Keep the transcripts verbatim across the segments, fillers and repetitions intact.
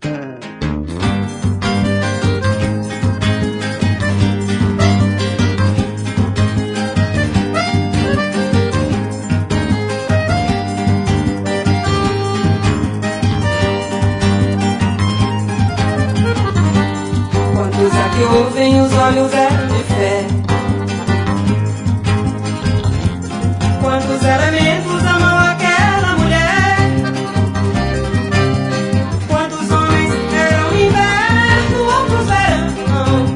Quantos é que ouvem os olhos eram de fé? Quantos elementos amam aquela mulher? Quantos homens eram inverno, outros verão?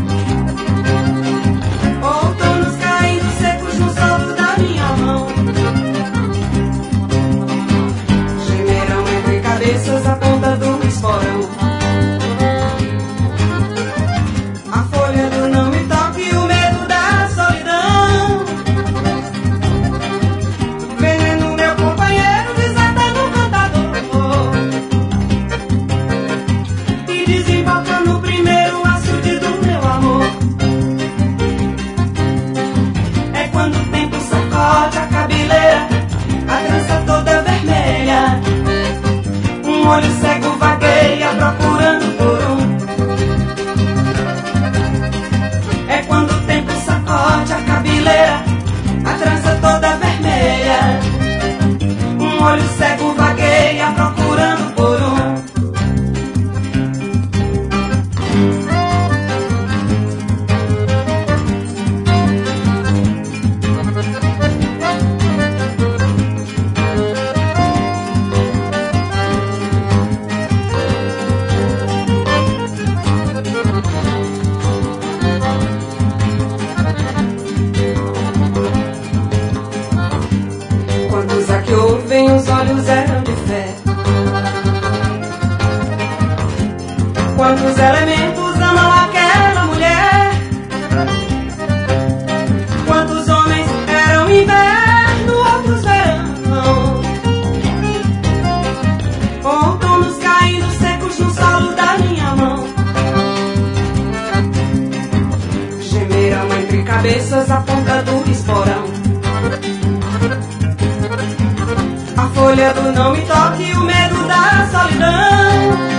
Outonos caindo secos no solo da minha mão. Gemerão entre cabeças a ponta do esporão. A folha do não me toque, o medo da solidão. Veneno, meu companheiro, desata no cantador e desemboca no primeiro açude do meu amor. É quando o tempo sacode a cabeleira, a trança toda vermelha. Um olho cego vagueia procurando por um. É quando o tempo sacode a cabeleira, a trança toda vermelha. Um olho cego vagueia procurando por um. Quantos a que ouvem os olhos eram de fé? Quantos elementos amam aquela mulher? Quantos homens eram inverno, outros verão? Outonos caindo secos no solo da minha mão. Gemerão entre cabeças a ponta do esporão. A folha do não me toque, o medo da solidão.